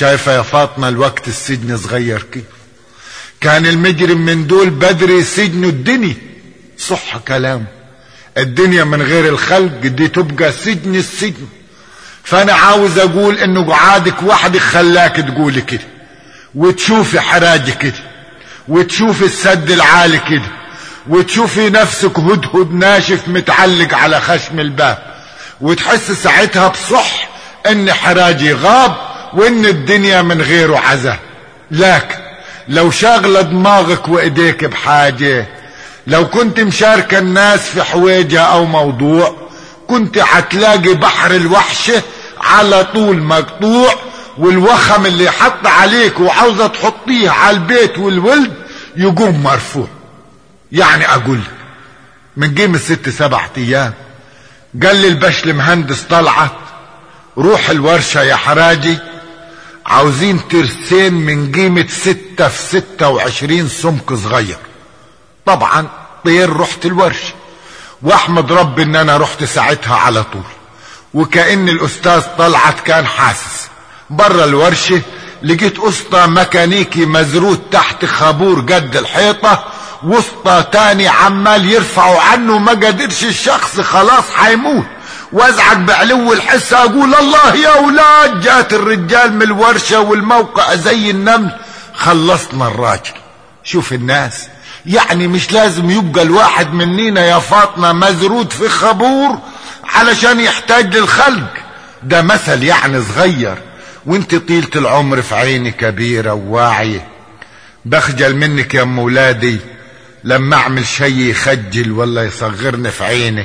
شايفة يا فاطمة الوقت السجن صغير كيف؟ كان المجرم من دول بدري سجنه الدنيا. صح كلام، الدنيا من غير الخلق دي تبقى سجن السجن. فانا عاوز اقول انه قعادك وحدك خلاك تقولي كده، وتشوفي حراجي كده، وتشوفي السد العالي كده، وتشوفي نفسك هدهد ناشف متعلق على خشم الباب، وتحس ساعتها بصح ان حراجي غاب وان الدنيا من غيره عذاب. لكن لو شاغله دماغك وايديك بحاجه، لو كنت مشاركه الناس في حويجه او موضوع، كنت هتلاقي بحر الوحشه على طول مقطوع، والوخم اللي حط عليك وعاوزه تحطيه على البيت والولد يقوم مرفوع. يعني اقول لك من قيمة 6-7 ايام قال لي البشل مهندس طلعت روح الورشة يا حراجي، عاوزين ترسين من قيمة 6 في 26 سمك صغير. طبعا طير رحت الورشة، واحمد ربي ان انا رحت ساعتها على طول، وكأن الاستاذ طلعت كان حاسس. برا الورشة لقيت اسطى ميكانيكي مزروت تحت خابور قد الحيطة، وسطى تاني عمال يرفعوا عنه، ما قدرش الشخص خلاص حيموت، وازعج بعلو الحس اقول الله يا اولاد جات الرجال من الورشة والموقع زي النمل، خلصنا الراجل. شوف الناس، يعني مش لازم يبقى الواحد مننا يا فاطمة مزرود في خابور علشان يحتاج للخلق. ده مثل يعني صغير، وانت طيلة العمر في عيني كبيرة وواعية. بخجل منك يا ام ولادي لما اعمل شي يخجل ولا يصغرني في عينك،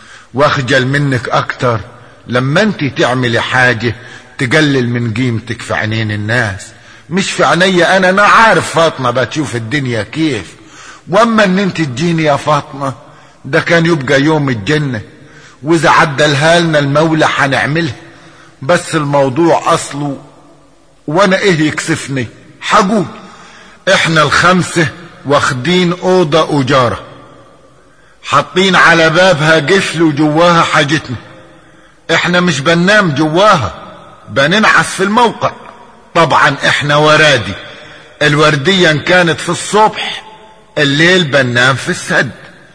واخجل منك اكتر لما انت تعملي حاجة تقلل من قيمتك في عينين الناس، مش في عيني انا عارف فاطمة بتشوف الدنيا كيف. واما ان انت تجيني يا فاطمة ده كان يبقى يوم الجنة، واذا عدلها لنا المولى حنعملها. بس الموضوع اصله وانا ايه يكسفني حقول احنا ال5 واخدين اوضة اجارة، حاطين على بابها قفل وجواها حاجتنا. احنا مش بننام جواها، بننعس في الموقع. طبعا احنا ورادي، الوردية ان كانت في الصبح، الليل بننام في السد.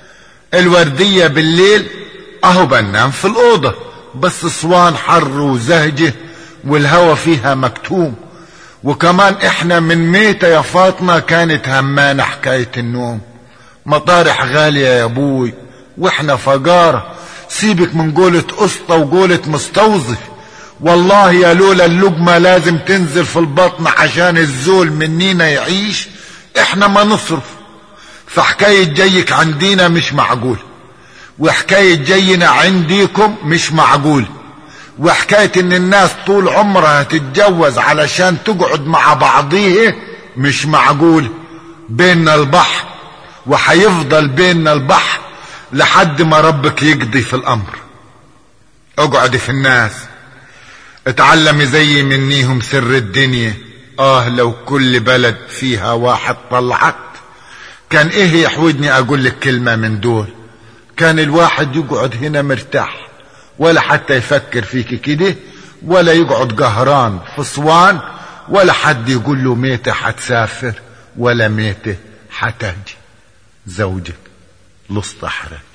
الوردية بالليل اهو بننام في الاوضة، بس صوان حر وزهجة والهوا فيها مكتوم. وكمان احنا من ميتة يا فاطمة كانت همانة حكاية النوم. مطارح غالية يا ابوي واحنا فقارة، سيبك من قولة قسطة وقولة مستوظف. والله يا لولا اللقمة لازم تنزل في البطن عشان الزول منينا يعيش، احنا ما نصرف. فحكاية جيك عندينا مش معقول، وحكاية جينا عنديكم مش معقول، وحكاية ان الناس طول عمرها تتجوز علشان تقعد مع بعضيه مش معقول. بيننا البحر وحيفضل بيننا البحر لحد ما ربك يقضي في الامر. اقعدي في الناس، اتعلمي زي منيهم سر الدنيا. لو كل بلد فيها واحد طلعت كان ايه يحوجني اقول لك كلمة من دول. كان الواحد يقعد هنا مرتاح، ولا حتى يفكر فيك كده، ولا يقعد قهران في صوان، ولا حد يقول له ميتة حتسافر ولا ميتة حتاجي. زوجك لص حرك.